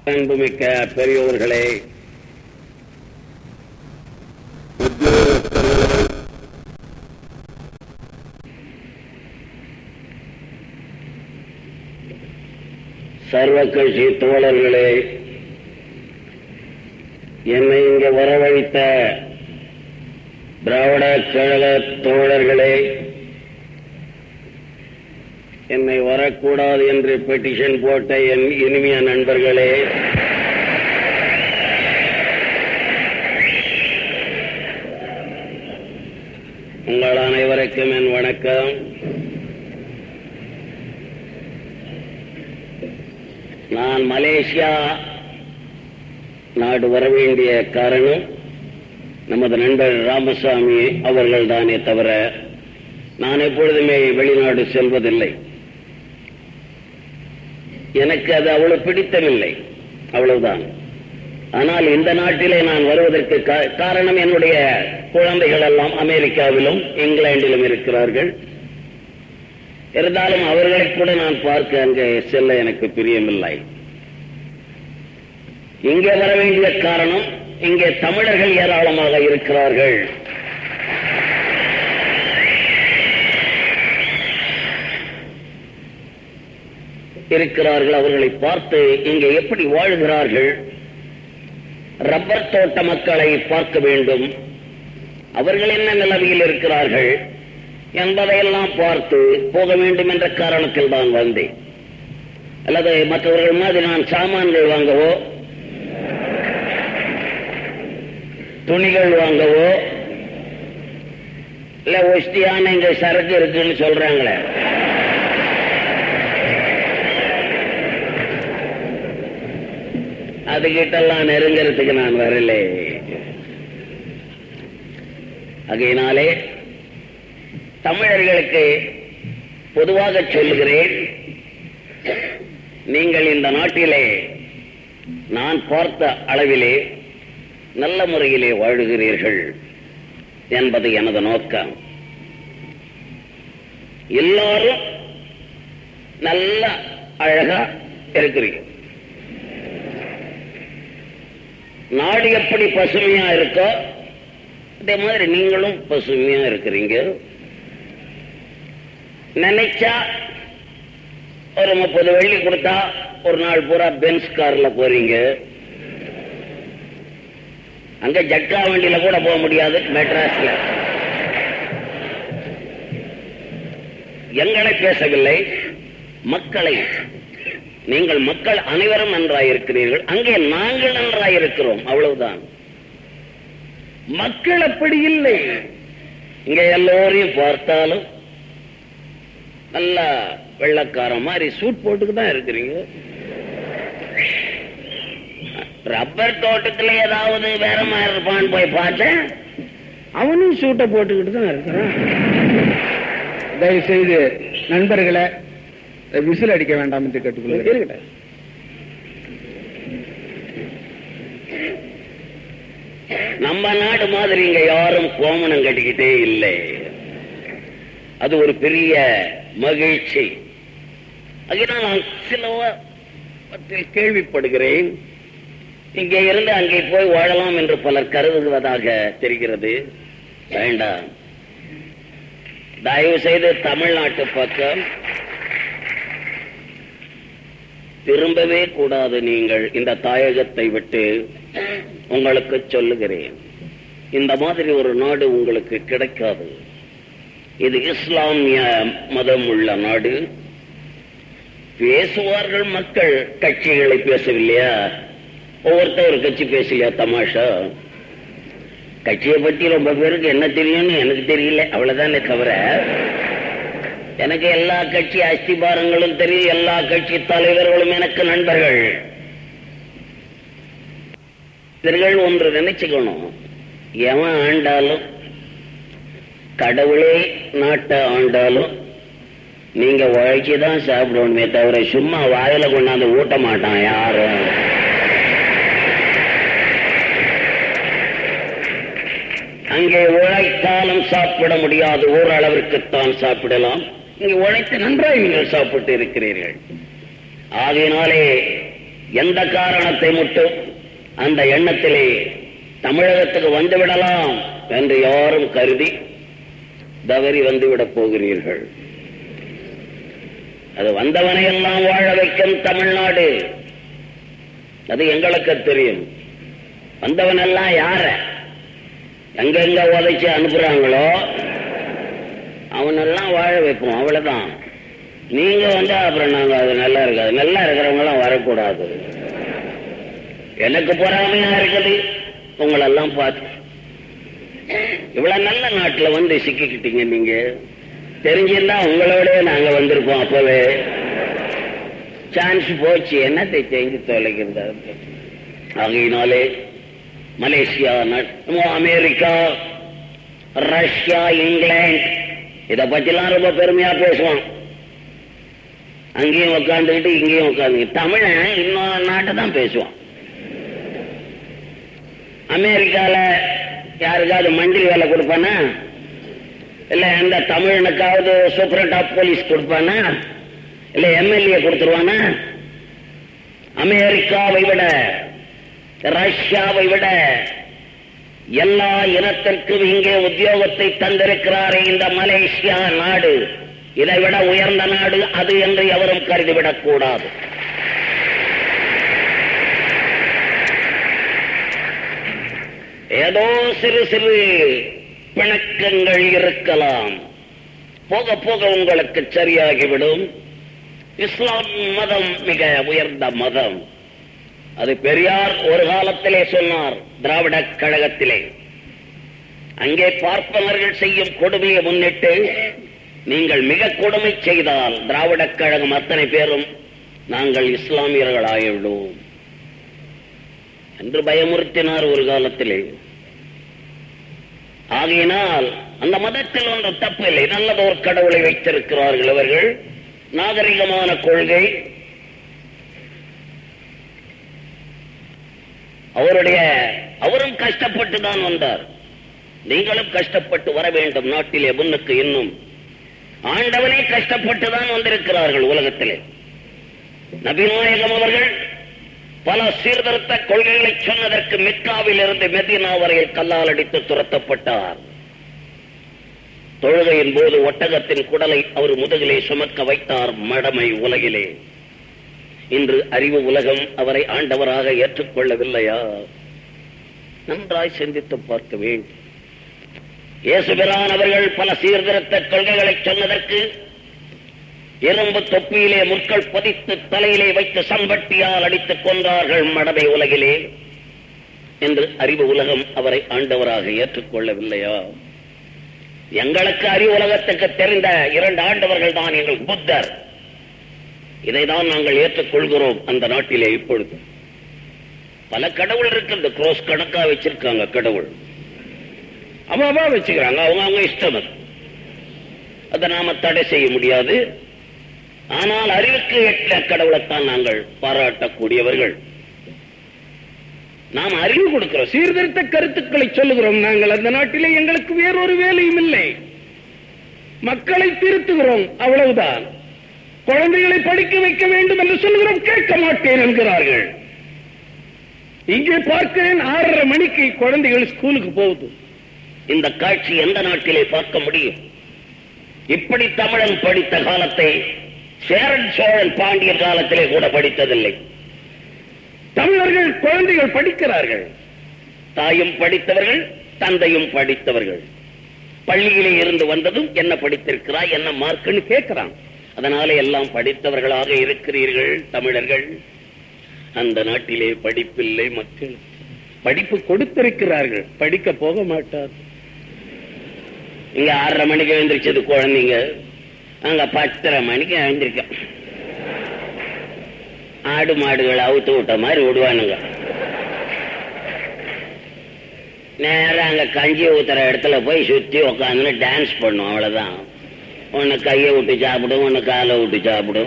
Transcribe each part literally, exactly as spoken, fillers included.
அன்புமிக்க பெரியோர்களே, சர்வ கட்சி தோழர்களே, என்னை இங்கே வரவழைத்த திராவிட கழக தோழர்களே, என்னை வரக்கூடாது என்று பெட்டிஷன் போட்ட என் இனிமைய நண்பர்களே, உங்கள் அனைவருக்கும் என் வணக்கம். நான் மலேசியா நாடு வர வேண்டிய காரணம் நமது நண்பர் ராமசாமி அவர்கள் தானே தவிர நான் எப்பொழுதுமே வெளிநாடு செல்வதில்லை. எனக்கு அது அவ்வளவு பிடித்தமில்லை, அவ்வளவுதான். ஆனால் இந்த நாட்டிலே நான் வருவதற்கு காரணம் என்னுடைய குழந்தைகள் எல்லாம் அமெரிக்காவிலும் இங்கிலாந்திலும் இருக்கிறார்கள். இருந்தாலும் அவர்களை கூட நான் பார்க்க அங்கே செல்ல எனக்கு பிரியமில்லை. இங்கே வர வேண்டிய காரணம், இங்கே தமிழர்கள் ஏராளமாக இருக்கிறார்கள். இருக்கிறார்கள் அவர்களை பார்த்து இங்கே எப்படி வாழ்கிறார்கள், ரப்பர் தோட்ட மக்களை பார்க்க வேண்டும், அவர்கள் என்ன நிலைமையில் இருக்கிறார்கள் என்பதையெல்லாம் பார்த்து போக வேண்டும் என்ற காரணத்தில் தான் வந்தேன். அல்லது மற்றவர்கள் மாதிரி நான் சாமான்கள் வாங்கவோ துணிகள் வாங்கவோ இல்ல ஒஸ்தியான இங்க சரக்கு இருக்குன்னு சொல்றாங்களே, அதுகிட்டெல்லாம் நெருங்கிறதுக்கு நான் வரலே. ஆகையினாலே தமிழர்களுக்கு பொதுவாக சொல்லுகிறேன், நீங்கள் இந்த நாட்டிலே நான் பார்த்த அளவிலே நல்ல முறையிலே வாழுகிறீர்கள் என்பது எனது நோக்கம். எல்லாரும் நல்ல அழகா இருக்கிறீங்க. நாடு எப்படி பசுமையா இருக்கோ அதே மாதிரி நீங்களும் பசுமையா இருக்கிறீங்க. நினைச்சா ஒரு முப்பது வெள்ளி கொடுத்தா ஒரு நாள் பூரா பென்ஸ் கார்ல போறீங்க. அங்க ஜட்கா வண்டியில கூட போக முடியாது மெட்ராஸ்ல. எங்களை பேசவில்லை, மக்களை. நீங்கள் மக்கள் அனைவரும் நன்றாயிருக்கிறீர்கள், அங்கே நாங்கள் நன்றாயிருக்கிறோம், அவ்வளவுதான். மக்கள் அப்படி இல்லை. இங்க எல்லோரையும் பார்த்தாலும் நல்ல வெள்ளக்காரன் மாதிரி சூட் போட்டுக்கு தான் இருக்கிறீங்க. ரப்பர் தோட்டத்துல ஏதாவது வேற மாதிரி இருப்பான்னு போய் பார்த்தேன், அவனும் சூட்டை போட்டுக்கிட்டு தான் இருக்கிறான். தயவு செய்து நண்பர்களை விசில் அடிக்க வேண்டாம் என்று கேட்டுக்கொள்ள. நம்ம நாடு மாதிரி இங்க யாரும் கோமணம் கட்டிக்கிட்டே இல்லை. அது ஒரு பெரிய மகிழ்ச்சி. அதனால் நான் சில கேள்விப்படுகிறேன், இங்கே இருந்து அங்கே போய் வாழலாம் என்று பலர் கருதுவதாக தெரிகிறது. வேண்டாம், தயவு செய்து தமிழ்நாட்டு பக்கம் திரும்பவே கூடாது. நீங்கள் இந்த தாயகத்தை விட்டு உங்களுக்கு சொல்லுகிறேன், இந்த மாதிரி ஒரு நாடு உங்களுக்கு கிடைக்காது. இது இஸ்லாமிய மதம் உள்ள நாடு. பேசுவார்கள் மக்கள், கட்சிகளை பேசவில்லையா? ஒவ்வொருத்தர் ஒரு கட்சி பேசலையா? தமாஷா. கட்சியை பற்றி ரொம்ப பேருக்கு என்ன தெரியும்னு எனக்கு தெரியல, அவ்வளவுதானே தவிர எனக்கு எல்லா கட்சி அஸ்திபாரங்களும் தெரியும், எல்லா கட்சி தலைவர்களும் எனக்கு நண்பர்கள். இவர்கள் ஒன்று நினைச்சுக்கணும், எவன் ஆண்டாலும், கடவுளே நாட்டை ஆண்டாலும் நீங்க உழைச்சிதான் சாப்பிடணுமே தவிர சும்மா வாயில கொண்டாந்து ஊட்ட மாட்டான் யாரும். அங்கே உழைத்தாலும் சாப்பிட முடியாது, ஓரளவிற்குத்தான் சாப்பிடலாம். இங்கே உழைத்து நன்றாக நீங்கள் சாப்பிட்டு இருக்கிறீர்கள். ஆகையினாலே எந்த காரணத்தை முட்டும் அந்த எண்ணத்திலே தமிழகத்துக்கு வந்துவிடலாம் என்று யாரும் கருதி தவறி வந்துவிடப் போகிறீர்கள். அது வந்தவனை எல்லாம் வாழ வைக்கும் தமிழ்நாடு, அது எங்களுக்கு தெரியும். வந்தவன் எல்லாம் யார எங்கெங்க உதைச்சு அனுப்புறாங்களோ அவனெல்லாம் வாழ வைப்போம், அவ்வளவுதான். நீங்க வந்து அப்புறம் நாங்க அது நல்லா இருக்காது, நல்லா இருக்கிறவங்க எல்லாம் வரக்கூடாது. எனக்கு பொறாமையா இருக்குது உங்களெல்லாம் பார்த்து. இவ்வளவு நல்ல நாட்டுல வந்து சிக்கிக்கிட்டீங்க. நீங்க தெரிஞ்சிருந்தா உங்களோட நாங்க வந்திருப்போம். அப்பவே சான்ஸ் போச்சு, என்னத்தை செஞ்சு தொலைக்கிறது. ஆகையினாலே மலேசியா, அமெரிக்கா, ரஷ்யா, இங்கிலாந்து இதை பற்றிலாம் ரொம்ப பெருமையா பேசுவான். அங்கேயும் உட்காந்துக்கிட்டு இங்கேயும் உட்காந்து தமிழன் இன்னொரு நாட்டை தான் பேசுவான். அமெரிக்கால யாருக்காவது மந்திரி வேலை கொடுப்பானா, இல்ல எந்த தமிழனுக்காவது சூப்பரண்ட் ஆஃப் போலீஸ் கொடுப்பானா, இல்ல எம்எல்ஏ கொடுத்துருவானா? அமெரிக்காவை விட, ரஷ்யாவை விட எல்லா இனத்திற்கும் இங்கே உத்தியோகத்தை தந்திருக்கிறாரே இந்த மலேசியா நாடு, இதை விட உயர்ந்த நாடு அது என்று எவரும் கருதிவிடக் கூடாது. ஏதோ சிறு சிறு பிணக்கங்கள் இருக்கலாம், போக போக உங்களுக்கு சரியாகிவிடும். இஸ்லாம் மதம் மிக உயர்ந்த மதம். அது பெரியார் ஒரு காலத்திலே சொன்னார், திராவிட கழகத்திலே. அங்கே பார்ப்பனர்கள் செய்யும் கொடுமையை முன்னிட்டு நீங்கள் மிக கொடுமை செய்தால் திராவிட கழகம் அத்தனை பேரும் நாங்கள் இஸ்லாமியர்கள் ஆகிவிடுவோம் என்று பயமுறுத்தினார் ஒரு காலத்திலே. ஆகையினால் அந்த மதத்தில் ஒன்று தப்பில்லை, நல்லதோர் கடவுளை வைத்திருக்கிறார்கள் அவர்கள். நாகரிகமான கொள்கை, அவருடைய அவரும் கஷ்டப்பட்டு தான் வந்தார். நீங்களும் கஷ்டப்பட்டு வர வேண்டும் நாட்டிலே முன்னுக்கு. இன்னும் ஆண்டவனே கஷ்டப்பட்டு தான் வந்திருக்கிறார்கள் உலகத்திலே. நபிநாயகம் அவர்கள் பல சீர்திருத்த கொள்கைகளை சொன்னதற்கு மெக்காவில் இருந்து மெதினா வரையில் கல்லால் அடித்து துரத்தப்பட்டார். தொழுகையின் போது ஒட்டகத்தின் குடலை அவர் முதுகிலே சுமக்க வைத்தார் மடமை உலகிலே. இன்று அறிவு உலகம் அவரை ஆண்டவராக ஏற்றுக்கொள்ளவில்லையா? நன்றாய் சிந்தித்து பார்க்க வேண்டும். இயேசுபிரான் அவர்கள் பல சீர்திருத்த கொள்கைகளை சொன்னதற்கு இரும்பு தொப்பியிலே முற்கள் பதித்து தலையிலே வைத்து சம்பட்டியால் அடித்துக் கொன்றார்கள் மடமை உலகிலே. என்று அறிவு உலகம் அவரை ஆண்டவராக ஏற்றுக்கொள்ளவில்லையா? எங்களுக்கு அறிவு உலகத்துக்கு தெரிந்த இரண்டு ஆண்டவர்கள் தான் எங்கள் புத்தர். இதைதான் நாங்கள் ஏற்றுக்கொள்கிறோம் அந்த நாட்டிலே. இப்பொழுது பல கடவுள் இருக்கு, குரோஸ் கணக்கா வச்சிருக்காங்க கடவுள், அம்மாவா வச்சுக்கிறாங்க, அவங்க அவங்க இஷ்டம். அதை நாம தடை செய்ய முடியாது. ஆனால் அறிவுக்கு எட்ட கடவுளைத்தான் நாங்கள் பாராட்டக்கூடியவர்கள். நாம் அறிவு கொடுக்கிறோம், சீர்திருத்த கருத்துக்களை சொல்லுகிறோம். நாங்கள் அந்த நாட்டிலே எங்களுக்கு வேறொரு வேலையும் இல்லை, மக்களை திருத்துகிறோம், அவ்வளவுதான். குழந்தைகளை படிக்க வைக்க வேண்டும் என்று சொல்லுகிறோம், கேட்க மாட்டேன் என்கிறார்கள். இங்கே பார்க்கிறேன் ஆறரை மணிக்கு குழந்தைகள் ஸ்கூலுக்கு போகுது. இந்த காட்சி எந்த நாட்டிலே பார்க்க முடியும்? இப்படி தமிழன் படித்த காலத்தை சேரன் சோழன் பாண்டியர் காலத்திலே கூட படித்ததில்லை. தமிழர்கள் குழந்தைகள் படிக்கிறார்கள், தாயும் படித்தவர்கள், தந்தையும் படித்தவர்கள். பள்ளியிலே இருந்து வந்ததும் என்ன படித்திருக்கிறாய், என்ன மார்க்குன்னு கேட்கிறான். அதனாலே எல்லாம் படித்தவர்களாக இருக்கிறீர்கள் தமிழர்கள். அந்த நாட்டிலே படிப்பில்லை, மக்கள் படிப்பு கொடுத்திருக்கிறார்கள், படிக்க போக மாட்டார். இங்க ஆறரை மணிக்கு எழுந்திரிச்சது குழந்தைங்க, அங்க பத்தரை மணிக்கு எழுந்திருக்க ஆடு மாடுகளை அவுத்து விட்ட மாதிரி விடுவானுங்க. நேரம் அங்க கஞ்சி ஊத்துற இடத்துல போய் சுத்தி உக்காந்து டான்ஸ் பண்ணும், அவ்வளவுதான். ஒன்னு கையை விட்டு சாப்பிடும், ஒன்னு காலை விட்டு சாப்பிடும்.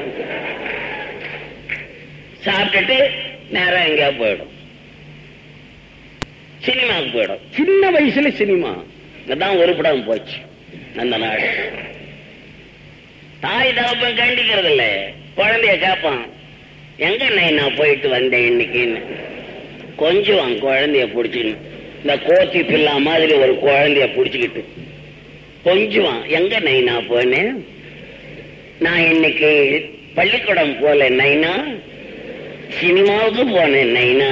சாப்பிட்டுட்டு நேரம் எங்கேயா போயிடும், சினிமாவுக்கு போயிடும். சின்ன வயசுல சினிமா இதான் ஒரு படம் போச்சு அந்த நாடு. தாய் தகப்பன் கண்டிக்கிறது இல்ல, குழந்தைய கேட்பான், எங்க நான் போயிட்டு வந்தேன் இன்னைக்குன்னு கொஞ்சம் குழந்தைய பிடிச்சிக்கணும். இந்த கோச்சி பிள்ளா மாதிரி ஒரு குழந்தைய பிடிச்சுக்கிட்டு கொஞ்சம் எங்க நைனா போனேன், நான் இன்னைக்கு பள்ளிக்கூடம் போல நைனா, சினிமாவுக்கு போனேன் நைனா.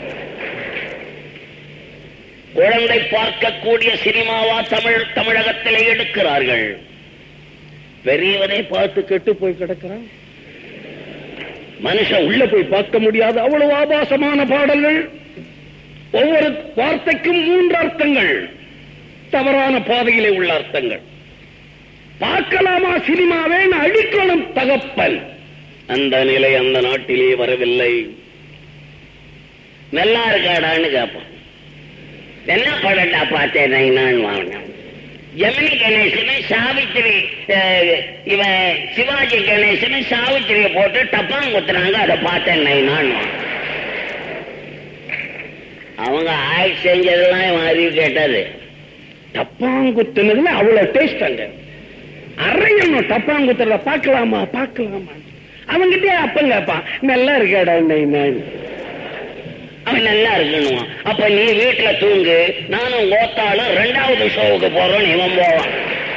குழந்தை பார்க்கக்கூடிய சினிமாவா தமிழ் தமிழகத்தில் எடுக்கிறார்கள். பெரியவனை பார்த்து கெட்டு போய் கிடக்கிறான். மனுஷன் உள்ள போய் பார்க்க முடியாது, அவ்வளவு ஆபாசமான பாடல்கள். ஒவ்வொரு வார்த்தைக்கும் மூன்று அர்த்தங்கள், தவறான பாதையிலே உள்ள அர்த்தங்கள். பார்க்கலாமா சினிமாவே, அடிக்கணும் தகப்பன். அந்த நிலை அந்த நாட்டிலே வரவில்லை. நல்லா இருக்காடான்னு கேட்பான். என்ன படட்டா பார்த்தேன் நான் வாங்கினேன். ஜெமினி கணேசன் சாவித்திரி, இவன் சிவாஜி கணேசன் சாவித்திரியை போட்டு டப்பாங் குத்துறாங்க, அதை பார்த்தேன் நான். அவங்க ஆக்ட் செஞ்சதெல்லாம் அறிவு கேட்டது. டப்பாங்குத்துனதுல அவ்வளவு டேஸ்ட் அங்க அரையணும். டப்பாங்குத்துறத பார்க்கலாமா பார்க்கலாமா, அவங்கிட்டே அப்பங்க கேட்பான் நல்லா இருக்கேடா நான். அவன் நல்லா இருக்கணும். அப்ப நீ வீட்டுல தூங்கு, நானும் ஓத்தாலும் ரெண்டாவது ஷோவுக்கு போறோம், இவன் போவான்.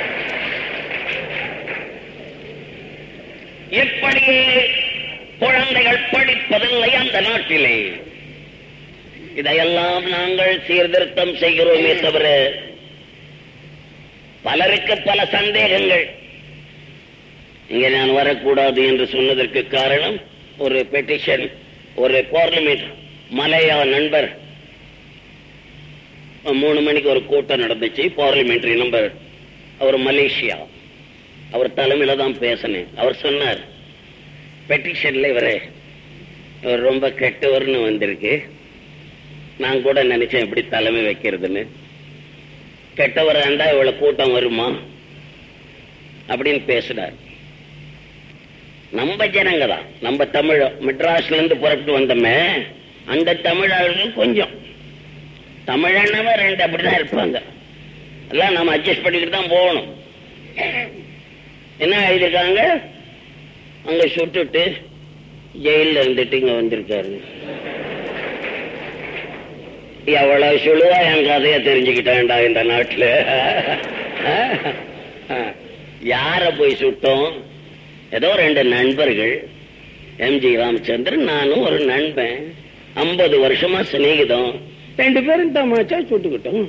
எப்படியே குழந்தைகள் படிப்பதில்லை அந்த நாட்டிலே. இதையெல்லாம் நாங்கள் சீர்திருத்தம் செய்கிறோமே தவிர, பலருக்கு பல சந்தேகங்கள். இங்கே நான் வரக்கூடாது என்று சொன்னதற்கு காரணம், ஒரு பெட்டிஷன், ஒரு பார்லிமெண்ட் மலையா நண்பர், மூணு மணிக்கு ஒரு கூட்டம் நடந்துச்சு. பார்லிமெண்டரி நம்பர், அவர் மலேசியா, அவர் தலைமையில தான் பேசினேன். அவர் சொன்னார், பெட்டிஷன்ல இவரே இவர் ரொம்ப கெட்டவர்னு வந்திருக்கு. நான் கூட நினைச்சேன் எப்படி தலைமை வைக்கிறதுன்னு. கெட்டவரா இருந்தா இவ்வளவு கூட்டம் வருமா அப்படின்னு பேசினார். நம்ம ஜனங்க தான், நம்ம தமிழ் மெட்ராஸ்ல இருந்து புறப்பட்டு வந்தோமே, அந்த தமிழர்கள் கொஞ்சம் தமிழன்னவ ரெண்டு அப்படிதான் இருப்பாங்க. எல்லாம் நம்ம அட்ஜஸ்ட் பண்ணிக்கிட்டு தான் போகணும். என்ன எழுதியிருக்காங்க, அங்க சுட்டுட்டு ஜெயில இருந்துட்டு இங்க வந்திருக்காரு. எவ்வளவு சொல்லுவா என் கதைய தெரிஞ்சுக்கிட்டேன்டா இந்த நாட்டுல. யார போய் சுட்டோம்? ஏதோ ரெண்டு நண்பர்கள், எம் ஜி ராமச்சந்திரன், நானும் ஒரு நண்பன், ஐம்பது வருஷமா சிநேகிதம், ரெண்டு பேரும் தமாச்சா சுட்டுக்கிட்டோம்.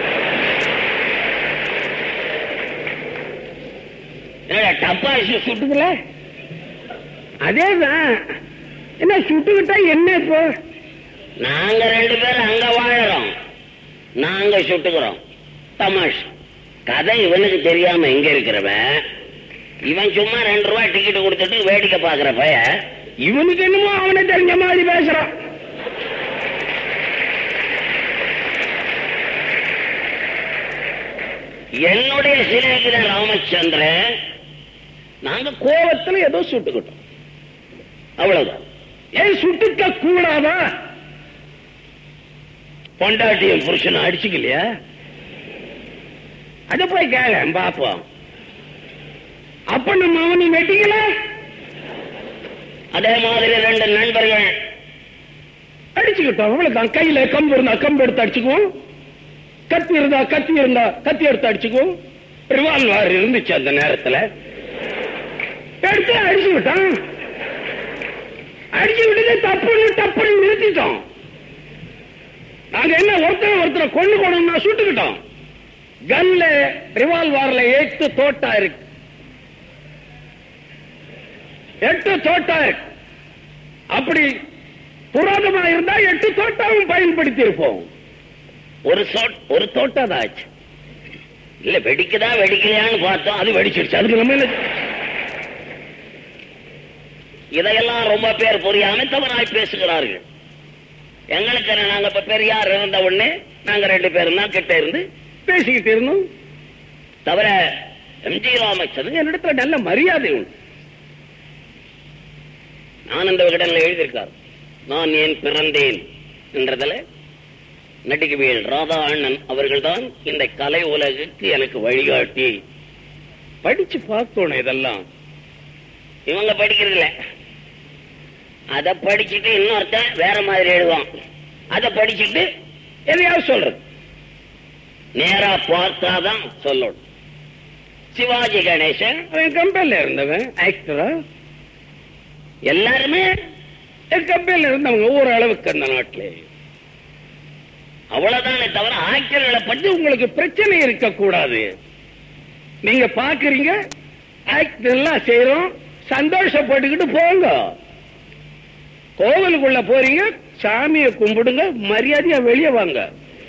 டப்பாசி சுட்டுக்கல, அதேதான். என்ன சுட்டுக்கிட்டா என்ன இப்போ? நாங்க ரெண்டு பேரும் அங்க வாழறோம், நாங்க சுட்டுக்கிறோம். தமாஷ் கதை இவனுக்கு தெரியாம எங்க இருக்கிறவன், இவன் சும்மா ரெண்டு ரூபாய் டிக்கெட் கொடுத்துட்டு வேடிக்கை பாக்குற பைய, இவனுக்கு என்னமோ அவனை தெரிஞ்ச மாதிரி பேசுறான். என்னுடைய சிநேகிதன் ராமச்சந்திரன், நாங்க கோபத்துல ஏதோ சுட்டுக்கிட்டோம், அவ்வளவுதான். ஏன் சுட்டுக்க கூடாதா? பொண்டாட்டியும் புருஷனும் அடிச்சுக்கலையா? அத போய் கேள பாப்போம். அப்ப நம்ம அவனை வெட்டிக்கல. அதே மாதிரி ரெண்டு நண்பர்கள் அடிச்சுக்கிட்டோம், அவ்வளவுதான். கையில கம்பு இருந்தா கம்பு எடுத்து அடிச்சுக்குவோம், கத்தி இருந்தா கத்தி இருந்தா கத்தி எடுத்து அடிச்சுக்குவோம். ரிவால்வர் இருந்துச்சு அந்த நேரத்தில், எடுத்து அடிச்சு விட்டான். அடிச்சு விட்டது தப்புன்னு தப்புன்னு நிறுத்திட்டோம். நாங்க என்ன ஒருத்தர் ஒருத்தர் கொண்டு போனோம்னா சுட்டுக்கிட்டோம். கன்ல ரிவால்வர்ல எட்டு தோட்டா இருக்கு, எட்டு தோட்டா இருக்கு. அப்படி புராதமா இருந்தா எட்டு தோட்டாவும் பயன்படுத்தி இருப்போம். ஒரு ஒரு தோட்டா தான் ஆச்சு. இல்ல வெடிக்குதா வெடிக்கலையான்னு பார்த்தோம், அது வெடிச்சிருச்சு. அதுக்கு நம்ம என்ன? இதையெல்லாம் ரொம்ப பேர் புரியாம தவறாய் பேசுகிறார்கள். எங்களுக்கு நாங்க இப்ப பெரியார் இருந்த உடனே நாங்க ரெண்டு பேரும் தான் கிட்ட இருந்து பேசிக்கிட்டு இருந்தோம். தவிர எம்ஜி ராமச்சந்திரன் என்னிடத்துல நல்ல மரியாதை உண்டு. ஆனந்த விகடன்ல எழுதியிருக்கார், நான் ஏன் பிறந்தேன் என்றதுல நடிகவியல் ராதா அண்ணன் அவர்கள் தான் இந்த கலை உலகுக்கு எனக்கு வழிகாட்டி. படிச்சு பார்த்தோம் இதெல்லாம். இவங்க படிக்கிறதில்ல, அதை படிச்சுட்டு இன்னொருத்தன் வேற மாதிரி எழுதுவான். அதை படிச்சுட்டு எதையாவது சொல்றது. நேரா பார்த்தாதான் சொல்லணும். சிவாஜி கணேசன் அவன் கம்பெனில இருந்தவன் ஆக்டரா. எல்லாருமே கம்பெனில இருந்தவங்க ஓரளவுக்கு அந்த நாட்டிலே. அவ்வளவுதானே தவிர ஆக்டர்களை பற்றி உங்களுக்கு பிரச்சனை இருக்க கூடாது. நீங்க பாக்குறீங்க ஆக்டர் எல்லாம் செய்யறோம், சந்தோஷப்பட்டுக்கிட்டு போங்க. கோவிலுக்குள்ள போறீங்க, சாமியை கும்பிடுங்க, மரியாதையா வெளியே வாங்க.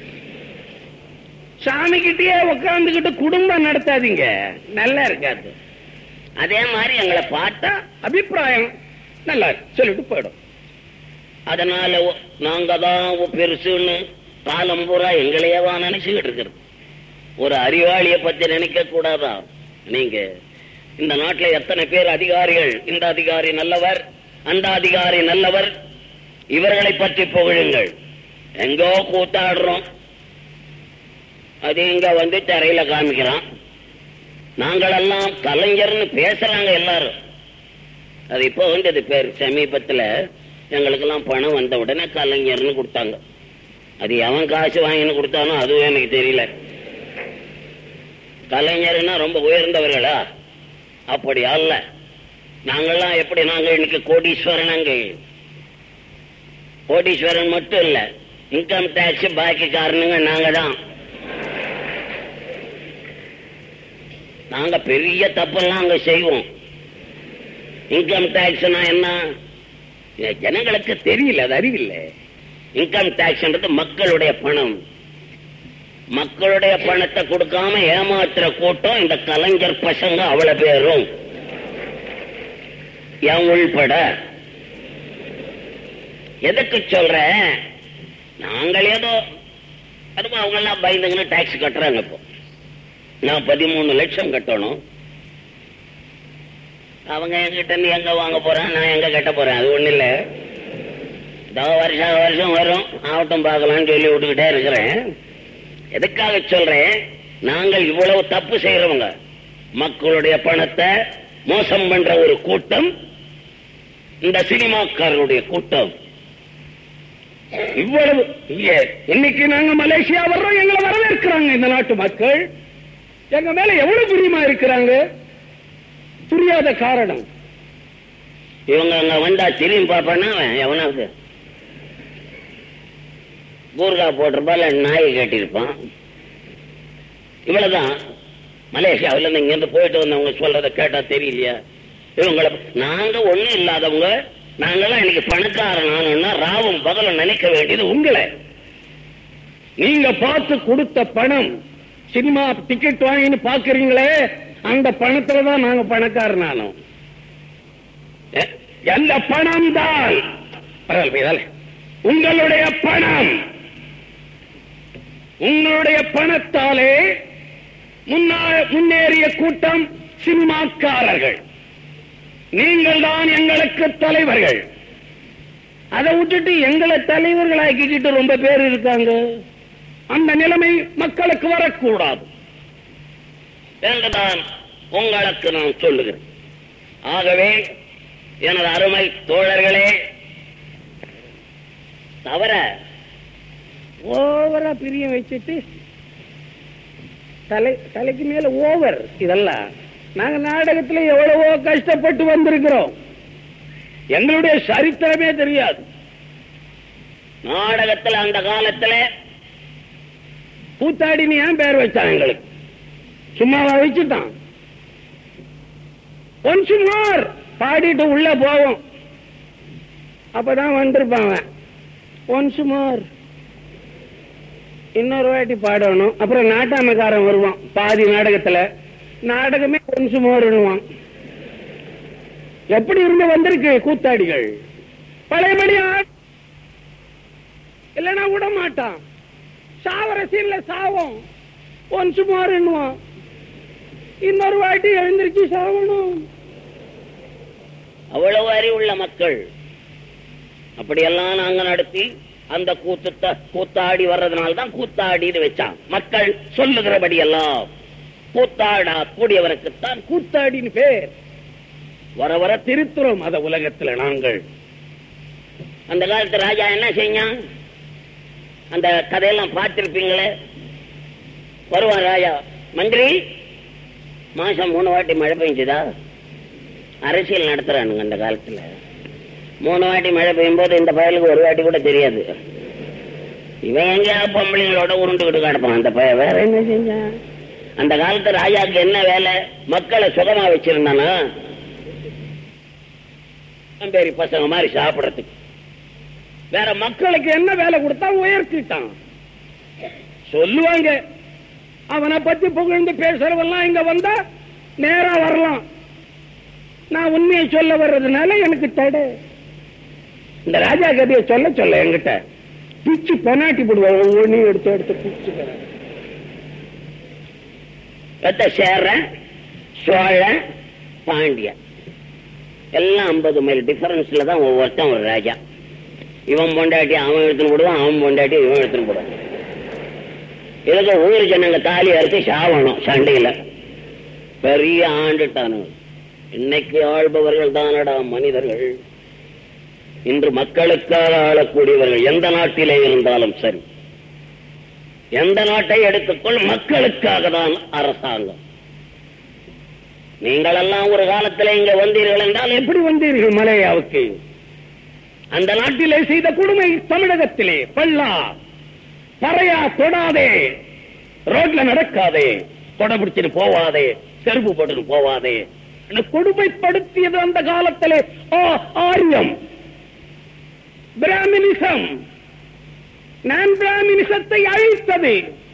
சாமி கிட்டே உட்கார்ந்துகிட்டு குடும்பம் நடத்தாதீங்க, நல்லா இருக்காது. அதே மாதிரி எங்களை பார்த்தா அபிப்பிராயம் நல்லா சொல்லிட்டு போயிடும். அதனால நாங்க தான் பெருசுன்னு காலம் பூரா எங்களையவா நினைச்சுக்கிட்டு இருக்கிறது. ஒரு அறிவாளிய பத்தி நினைக்க கூடாதா? நீங்க இந்த நாட்டில் எத்தனை பேர் அதிகாரிகள், இந்த அதிகாரி நல்லவர், அந்த அதிகாரி நல்லவர், இவர்களை பற்றி புகழுங்கள். எங்கோ கூத்தாடுறோம், அது இங்க வந்து தரையில காமிக்கிறான். நாங்களெல்லாம் கலைஞர்னு பேசுறாங்க எல்லாரும். அது இப்போ வந்து அது பேர் சமீபத்தில் எங்களுக்கெல்லாம் பணம் வந்த உடனே கலைஞர்னு கொடுத்தாங்க. அது எவன் காசு வாங்கின்னு கொடுத்தானோ அதுவும் எனக்கு தெரியல. கலைஞர்னா ரொம்ப உயர்ந்தவர்களா? அப்படி அல்ல. நாங்கள்லாம் எப்படி, நாங்க இன்னைக்கு கோடீஸ்வரன். அங்க கோடீஸ்வரன் மட்டும் இல்ல, இன்கம் டாக்ஸ் பாக்கி காரணங்க நாங்க தான். நாங்க பெரிய தப்பெல்லாம் அங்க செய்வோம். இன்கம் டாக்ஸ்னா என்ன ஜனங்களுக்கு தெரியல, அது அறிவில்லை. இன்கம் டாக்ஸ்ன்றது மக்களுடைய பணம். மக்களுடைய பணத்தை கொடுக்காம ஏமாத்துற கூட்டம் இந்த கலைஞர் பசங்க அவ்வளவு பேரும், என் உள்பட. எதுக்கு சொல்ற, நாங்கள் ஏதோ அதுவும் அவங்க எல்லாம் பயந்துங்கன்னு டாக்ஸ் கட்டுறாங்க. இப்போ நான் பதிமூணு லட்சம் கட்டணும். அவங்க என்கிட்ட இருந்து எங்க வாங்க போறேன், நான் எங்க கட்ட போறேன், அது ஒண்ணு இல்ல. வருஷம் வருஷம் வரும், ஆவட்டம் பார்க்கலாம்னு சொல்லி விட்டுக்கிட்டே இருக்கிறேன். எதுக்காக சொல்றேன், நாங்கள் இவ்வளவு தப்பு செய்யறவங்க, மக்களுடைய பணத்தை மோசம் பண்ற ஒரு கூட்டம் இந்த சினிமாக்காரருடைய கூட்டம். இவ்வளவு இன்னைக்கு நாங்க மலேசியா வர்றோம், எங்களை வரவேற்கிறாங்க இந்த நாட்டு மக்கள். எங்க மேல எவ்வளவு பிரியமா இருக்கிறாங்க. புரியாத காரணம், இவங்க அங்க வந்தா திரும்பி பாப்பானா எவனாவது கூர்கா போட்டிருப்பான், நாய் கட்டிருப்பான். இவ்வளவுதான். மலேசியாவில இருந்து இங்க இருந்து போயிட்டு வந்தவங்க சொல்றத கேட்டா தெரியலையா? இவங்களை நாங்க ஒண்ணும் இல்லாதவங்க, நாங்கெல்லாம் இன்னைக்கு பணக்காரனா ராவும் பகலும் நினைக்க வேண்டியது உங்களை. நீங்க பார்த்து கொடுத்த பணம், சினிமா டிக்கெட் வாங்கின்னு பாக்குறீங்களே, அந்த பணத்துலதான் நாங்க பணக்காரனானோம். அந்த பணம் தான் உங்களுடைய பணம். உங்களுடைய பணத்தாலே முன்னேறிய கூட்டம் சினிமாக்காரர்கள். நீங்கள் தான் எங்களுக்கு தலைவர்கள். அதை விட்டுட்டு எங்களை தலைவர்கள் ஆக்கிக்கிட்டு ரொம்ப பேர் இருக்காங்க. அந்த நிலைமை மக்களுக்கு வரக்கூடாது என்றுதான் உங்களுக்கு நான் சொல்லுகிறேன். ஆகவே எனது அருமை தோழர்களே, தவிர ஓவரா பிரியம் வச்சுட்டு தலை தலைக்கு மேல ஓவர் இதெல்லாம். நாங்க நாடகத்துல எவ்வளவோ கஷ்டப்பட்டு வந்திருக்கிறோம், எங்களுடைய சரித்திரமே தெரியாது. நாடகத்துல அந்த காலத்துல கூத்தாடின்னு ஏன் பேர் வச்சான் எங்களுக்கு? சும்மாவா வச்சுட்டான்? ஒன்ஸ் மோர் பாடிட்டு உள்ள போவோம், அப்பதான் வந்திருப்பாங்க. ஒன்ஸ் மோர் இன்னொரு வாட்டி பாடணும். அப்புறம் நாட்டாமக்காரன் வருவான் பாதி நாடகத்துல, நாடகமே ஒன்ஸ் மோர்னுவான். எப்படி இருந்து வந்திருக்கு கூத்தாடிகள்? பழையபடி இல்லைன்னா விட மாட்டான். சாவர சீன்ல சாவோம், ஒன்ஸ் மோர்னுவான். இன்னொரு வாட்டி எழுந்திருச்சு சாவணும். அவ்வளவு அறிவுள்ள மக்கள். அப்படியெல்லாம் நாங்க நடத்தி அந்த கூத்து கூத்தாடி வர்றதுனால்தான் கூத்தாடின்னு வச்சான். மக்கள் சொல்லுகிறபடி எல்லாம் கூத்தாடா கூடியவருக்குத்தான் கூத்தாடின்னு பேர். வர வர திருத்துறோம் அத உலகத்துல. நாங்கள் அந்த காலத்து ராஜா என்ன செஞ்சான்? அந்த கதையெல்லாம் பார்த்திருப்பீங்களே. வருவான் ராஜா, மந்திரி மாசம் மூணு வாட்டி மழை பெய்ஞ்சுதா? அரசியல் நடத்துறானுங்க அந்த காலத்துல. மூணு வாட்டி மழை பெய்யும் போது இந்த பயலுக்கு ஒரு வாட்டி கூட தெரியாது. இவன் எங்கேயா பொம்பளைங்களோட உருண்டுகிட்டு கிடப்பான் அந்த பய. வேற என்ன செஞ்சான்? அந்த காலத்து ராஜாக்கு என்ன வேலை? மக்களை சுகமா வச்சிருந்தானா? பேரி பசங்க மாதிரி சாப்பிடறதுக்கு. வேற மக்களுக்கு என்ன வேலை கொடுத்தா? உயர்த்திட்டான். சொல்லுவாங்க அவனை பத்தி புகழ்ந்து பேசுறவெல்லாம் இங்க வந்தா நேரா வரலாம். நான் உண்மையை சொல்ல வர்றதுனால எனக்கு தடை. இந்த ராஜா கதையை சொல்ல சொல்ல என்கிட்ட பிச்சு பெனாட்டி போடுவாங்க. ஒவ்வொன்றையும் எடுத்து எடுத்து பிச்சு பெத்த சேர சோழ பாண்டிய எல்லாம் ஐம்பது மைல் டிஃபரன்ஸ்ல தான் ஒவ்வொருத்தன் ஒரு ராஜா. இவன் பொண்டாட்டி அவன் எடுத்துன்னு போடுவான், அவன் பொண்டாட்டி இவன் எடுத்துன்னு போடுவான். இதுக்கு ஊர் ஜனங்க தாலி அறுத்து சாவணும் சண்டையில. பெரிய ஆண்டுட்டானு. இன்னைக்கு ஆள்பவர்கள் தானடா மனிதர்கள். இன்று மக்களுக்காக ஆளக்கூடியவர்கள் எந்த நாட்டிலே இருந்தாலும் சரி, எந்த நாட்டை எடுத்துக்கொள், மக்களுக்காக தான் அரசாங்கம். நீங்கள் எல்லாம் ஒரு காலத்திலே இங்க வந்தீர்கள் என்றால் எப்படி வந்தீர்கள் மலையாவுக்கு? அந்த நாட்டிலே செய்த கொடுமை தமிழகத்திலே பல்லா பறையா தொடாதே, ரோட்ல நடக்காதே, கொடை பிடிச்சிட்டு போவாதே, செருப்பு போட்டு போவாதே, கொடுமைப்படுத்தியது அந்த காலத்திலே ஆரியம், பிராமினிசம். நான் பிராமினிசத்தை அழித்தது.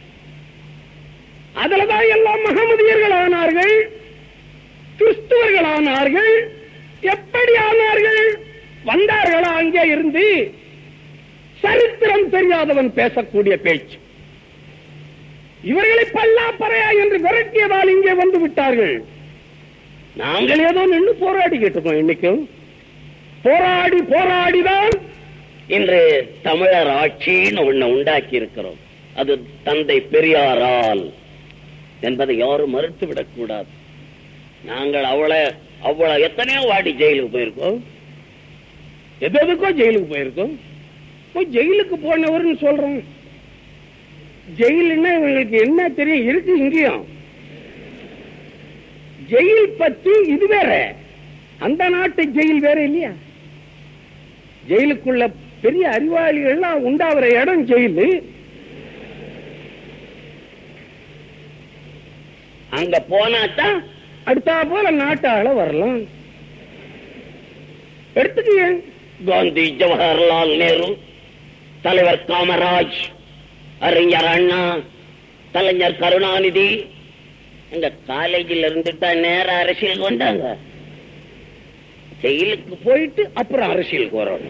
அதுலதான் எல்லாம் மகமதியர்கள் ஆனார்கள், கிறிஸ்துவர்கள் ஆனார்கள். எப்படி ஆனார்கள்? வந்தார்களா அங்கே இருந்து? சரித்திரம் தெரியாதவன் பேசக்கூடிய பேச்சு. இவர்களை பல்லா பறையா என்று விரட்டியதால் இங்கே வந்து விட்டார்கள். நாங்கள் ஏதோ நின்று போராடிக்கிட்டு இருக்கோம். இன்னைக்கும் போராடி போராடிதான் இன்று தமிழர் ஆட்சின்னு ஒண்ணு உண்டாக்கி இருக்கிறோம். அது தந்தை பெரியாரால் என்பதை யாரும் மறுத்துவிடக் கூடாது. நாங்கள் அவளை அவ்வளவு எத்தனையோ வாட்டி ஜெயிலுக்கு போயிருக்கோம், எதுக்கோ ஜெயிலுக்கு போயிருக்கோம். ஜெயிலுக்கு போனவர்னு சொல்றோம். ஜெயிலுன்னா இவங்களுக்கு என்ன தெரியும்? இருக்கு இங்கேயும் ஜெயில் பத்தி. இது வேற, அந்த நாட்டு ஜெயில் வேற இல்லையா? ஜெயிலுக்குள்ள பெரிய அறிவாளிகள்லாம் உண்டாகிற இடம் ஜெயிலு. அங்க போனாத்தான் அடுத்தா போல நாட்டாள வரலாம். எடுத்துக்க காந்தி, ஜவஹர்லால் நேரு, தலைவர் காமராஜ், அறிஞர் அண்ணா, கலைஞர் கருணாநிதி. எங்க காலேஜில் இருந்துட்டா நேர அரசியலுக்கு வந்தாங்க. ஜெயிலுக்கு போயிட்டு அப்புறம் அரசியலுக்கு வரணும்.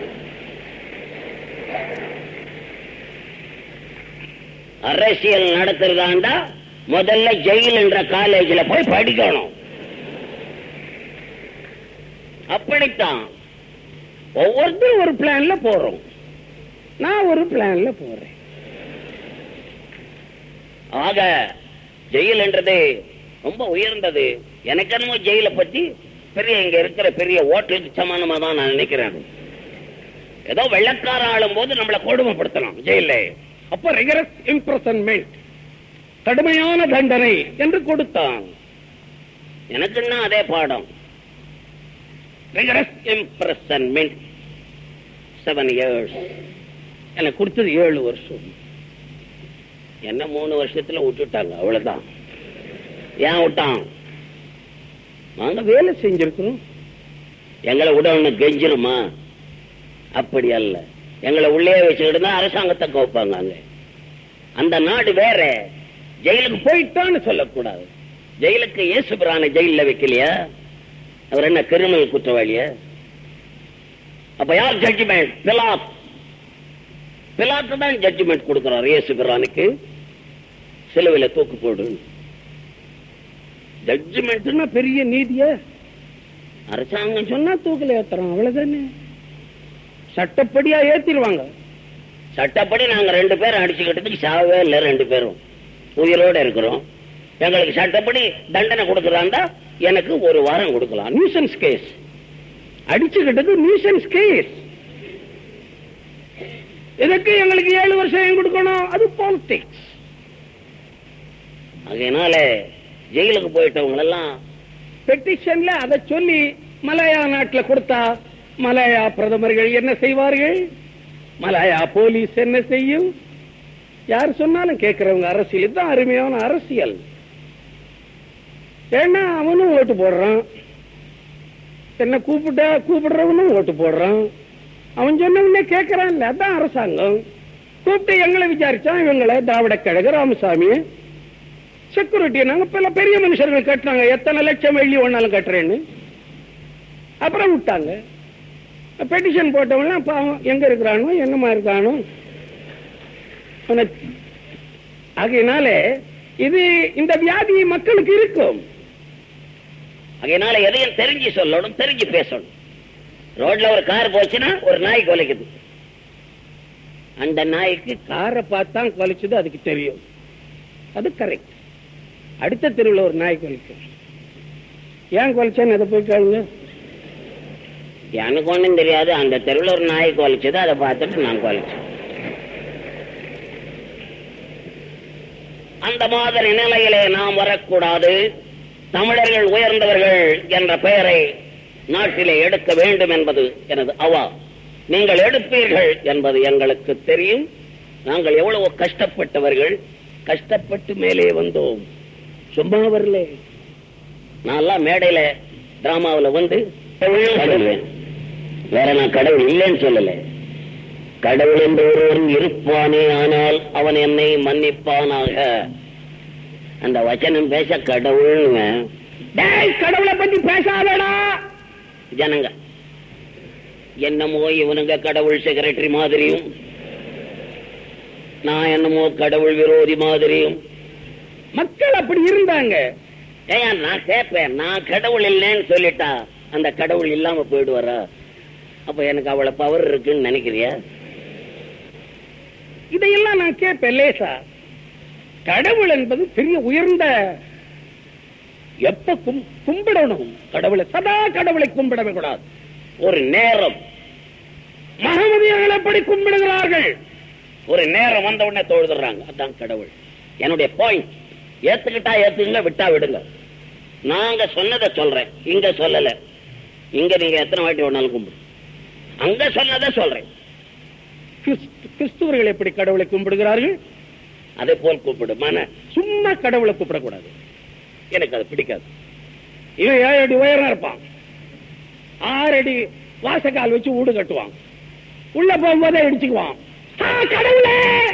அரசியல் நடத்துறதாண்டா முதல்ல ஜெயில் என்ற காலேஜில் போய் படிக்கணும். அப்படித்தான் ஒவ்வொருத்தரும் ஒரு பிளான்ல போறோம். நான் ஒரு பிளான்ல போறேன். ஆக ஜெயில் என்றது ரொம்ப உயர்ந்தது. எனக்கு என்னமோ ஜெயிலை பத்தி பெரிய இங்க இருக்கிற பெரிய ஓட்டலுக்கு சமானமா தான் நான் நினைக்கிறேன். ஏதோ வெள்ளக்கார ஆளும் போது நம்மளை கொடுமைப்படுத்தலாம் ஜெயில. அப்ப ரிகரஸ் இம்ப்ரெசன்மென்ட், கடுமையான தண்டனை என்று கொடுத்தான். எனக்குன்னா அதே பாடம். ரிகரஸ் இம்ப்ரெசன்மென்ட் செவன் இயர்ஸ் எனக்கு கொடுத்தது ஏழு வருஷம். என்ன மூணு வருஷத்துல விட்டுட்டாங்க, அவ்வளவுதான். ஏன் விட்டான்? நாங்க வேலை செஞ்சிருக்கிறோம், எங்களை உடனே கெஞ்சிருமா? அப்படி அல்ல. எங்களை உள்ளே வச்சுக்கிட்டு தான் அரசாங்கத்தை கோப்பாங்க. அங்க அந்த நாடு வேற. ஜெயிலுக்கு போயிட்டான்னு சொல்லக்கூடாது. ஜெயிலுக்கு இயேசுபிரான ஜெயில வைக்கலையா? அவர் என்ன கிரிமினல் குற்றவாளியா? அப்ப யார் ஜட்ஜ்மெண்ட்? பிலாத். பிலாத்து தான் ஜட்ஜ்மெண்ட் கொடுக்கிறார் இயேசுபிரானுக்கு. சிலுவையில தூக்கு போடு. ஜட்ஜ்மெண்ட்னா பெரிய நீதிய அரசாங்கம் சொன்னா தூக்கில ஏத்துறோம், அவ்வளவுதானே. சட்டப்படியா ஏத்திடுவாங்க. சட்டப்படி நாங்க ரெண்டு பேரும் அடிச்சுக்கிட்டதுக்கு சாவே இல்லை, ரெண்டு பேரும் உயிரோட இருக்கிறோம். எங்களுக்கு சட்டப்படி தண்டனை கொடுக்கறாண்டா எனக்கு ஒரு வாரம் கொடுக்கலாம். நியூசன்ஸ் கேஸ் அடிச்சுக்கிட்டது நியூசன்ஸ் கேஸ். எதுக்கு எங்களுக்கு ஏழு வருஷம் கொடுக்கணும்? அது பாலிடிக்ஸ். அதனால ஜெயிலுக்கு போயிட்டவங்க எல்லாம் பெட்டிஷன்ல அதை சொல்லி மலாயா நாட்டில் கொடுத்தா மலாயா பிரதமர்கள் என்ன செய்வார்கள்? மலாயா போலீஸ் என்ன செய்யும்? யார் சொன்னாலும் கேட்கிறவங்க அரசியல். இதுதான் அருமையான அரசியல். ஏன்னா அவனும் ஓட்டு போடுறான், என்ன கூப்பிட்டா கூப்பிடுறவனும் ஓட்டு போடுறான், அவன் சொன்ன கேட்கறான். அதான் அரசாங்கம். கூப்பிட்டு எங்களை விசாரிச்சான். இவங்களை திராவிட கழக ராமசாமி செக்யூரிட்டி நாங்க பல பெரிய மனுஷர்கள் கட்டுறாங்க, எத்தனை லட்சம் வெள்ளி ஒன்னாலும் கட்டுறேன்னு. அப்புறம் விட்டாங்க. பெட்டிஷன் போட்டவங்க பாவம் எங்க இருக்கிறானோ என்னமா இருக்கானோ. ஆகையினால இது இந்த வியாதி மக்களுக்கு இருக்கும். அதனால எதையும் தெரிஞ்சு சொல்லணும், தெரிஞ்சு பேசணும். ரோட்ல ஒரு கார் போச்சுன்னா ஒரு நாய் கொலைக்குது, அந்த நாய்க்கு காரை பார்த்தா கொலைச்சது அதுக்கு தெரியும், அது கரெக்ட். அடுத்த தெருவில் ஒரு நாய் கொலைக்கு ஏன் கொலைச்சான்னு அதை போய் கேளுங்க. எனக்கு ஒண்ணும் தெரியாது, அந்த தெருவில் ஒரு நாய் கொலைச்சது, அதை பார்த்துட்டு நான் கொலைச்சேன். அந்த மாதிரி நிலையிலே நாம் வரக்கூடாது. தமிழர்கள் உயர்ந்தவர்கள் என்ற பெயரை நாட்டிலே எடுக்க வேண்டும் என்பது எனது அவா. நீங்கள் எடுப்பீர்கள் என்பது எங்களுக்கு தெரியும். நாங்கள் எவ்வளவு கஷ்டப்பட்டவர்கள், கஷ்டப்பட்டு மேலே வந்தோம். சும்மா வரல. நான் மேடையில டிராமாவில் வந்து சொல்லுவேன், வேற நான் கடவுள் இல்லைன்னு சொல்லல. கடவுள் என்று ஒருவன் இருப்பானே, ஆனால் அவன் என்னை மன்னிப்பானாக. அந்த வச்சனம் பேச கடவுள். கடவுளை பத்தி பேசாதடா. ஜனங்க என்னமோ இவனுங்க கடவுள் செக்ரட்டரி மாதிரியும், நான் என்னமோ கடவுள் விரோதி மாதிரியும். மக்கள் அப்படி இருந்தாங்க. ஏன் நான் கேட்பேன், நான் கடவுள் இல்லைன்னு சொல்லிட்டா அந்த கடவுள் இல்லாம போயிடுவாரா? அப்ப எனக்கு அவ்வளவு பவர் இருக்குன்னு நினைக்கிறியா? இதையெல்லாம் நான் கேட்பேன் லேசா. கடவுள் என்பது பெரிய உயர்ந்த, எப்ப கும்பிடணும் கடவுளை, சதா கடவுளை கும்பிடவே கூடாது. ஒரு நேரம் மகமதியர்கள் எப்படி கும்பிடுகிறார்கள்? ஒரு நேரம் வந்த உடனே தொழுதுறாங்க, அதான் கடவுள். என்னுடைய பாயிண்ட், ஏத்துக்கிட்டா ஏத்துங்க, விட்டா விடுங்க. நாங்க சொன்னதை சொல்றேன், இங்க சொல்லல. இங்க நீங்க எத்தனை வாட்டி வேணாலும் கும்பிடு, அங்க சொன்னதை சொல்றேன். கிறிஸ்துவர்கள் எப்படி கடவுளை கும்பிடுகிறார்கள்? அதே போல் கூப்பிடு. மன சும்மா கடவுளை கூப்பிடக்கூடாது, எனக்கு அது பிடிக்காது. இவன் ஏழு அடி உயரம் இருப்பான், ஆறு அடி வாசக்கால் வச்சு வீடு கட்டுவான், உள்ள போகும்போதே இடிச்சுக்குவான். கடவுளே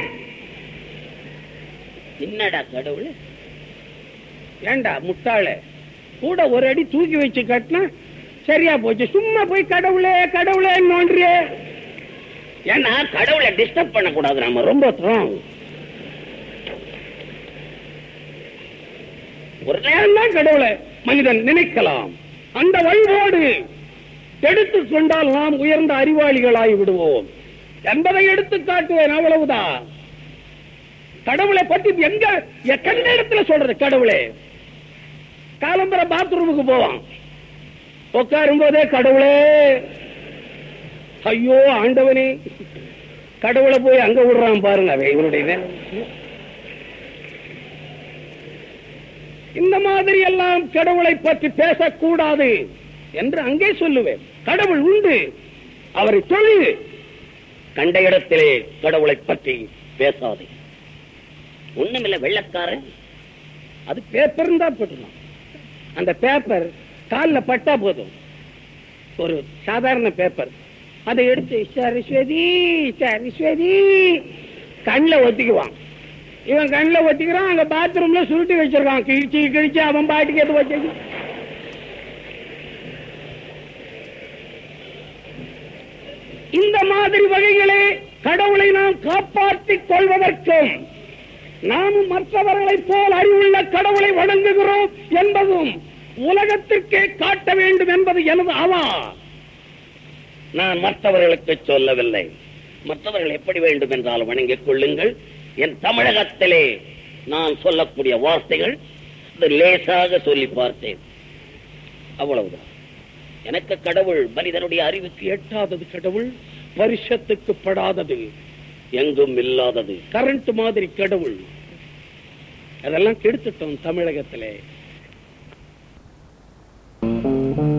என்னடா கடவுள்? ஏண்டா முட்டாள, கூட ஒரு அடி தூக்கி வச்சு கட்டினா சரியா போச்சு. சும்மா போய் கடவுளே கடவுளே நோன்றிய. ஏன்னா கடவுளை டிஸ்டர்ப் பண்ண கூடாது, நம்ம ரொம்ப ஸ்ட்ராங். ஒரு நேரம் தான் கடவுளை மனிதன் நினைக்கலாம். அந்த வழிபாடு எடுத்துக் கொண்டால் நாம் உயர்ந்த அறிவாளிகளாகி விடுவோம் என்பதை எடுத்து காட்டுவேன். அவ்வளவுதான். கடவுளை பத்தி எங்க எந்த இடத்துல சொல்றது? கடவுளே காலம்பர பாத்ரூமுக்கு போவான், உட்காரும் போதே கடவுளே, ஐயோ ஆண்டவனே, கடவுளை போய் அங்க விடுறான் பாருங்க. இவனுடைய இந்த மாதிரி எல்லாம் கடவுளை பற்றி பேசக்கூடாது என்று அங்கே சொல்லுவேன். கடவுள் உண்டு, அவரை தொழு. கண்ட இடத்திலே கடவுளை பற்றி பேசாதே. ஒண்ணுமில்ல, வெள்ளக்காரன் அது பேப்பர் தான் போட்டுருந்தான். அந்த பேப்பர் காலில் பட்டா போதும், ஒரு சாதாரண பேப்பர், அதை எடுத்து சரஸ்வதி சரஸ்வதி கண்ணில் ஒத்திக்குவான். இவன் கண்ணில் ஒத்திக்கிறான், அங்க பாத்ரூம்ல சுருட்டி வச்சிருக்கான், கிழிச்சு கிழிச்சு அவன் பாட்டுக்கு எது வச்சு. இந்த மாதிரி வகைகளே கடவுளை நாம் காப்பாற்றிக் கொள்வதற்கும் நாமும் மற்றவர்களைப் போல் அறிவுள்ள கடவுளை வணங்குகிறோம் என்பதும் உலகத்திற்கே காட்ட வேண்டும் என்பது எனது அவா. நான் மற்றவர்களுக்கு சொல்லவில்லை, மற்றவர்கள் எப்படி வேண்டும் என்றால் வணங்கிக் கொள்ளுங்கள். என் தமிழகத்திலே நான் சொல்லக்கூடிய வார்த்தைகள் லேசாக சொல்லி பார்த்தேன், அவ்வளவுதான். எனக்கு கடவுள் மனிதனுடைய அறிவுக்கு எட்டாதது, கடவுள் பரிஷத்துக்கு படாதது. எங்கும் இல்லாதது. கரண்ட் மாதிரி கடவுள். அதெல்லாம் கெடுத்துட்டோம் தமிழகத்திலே.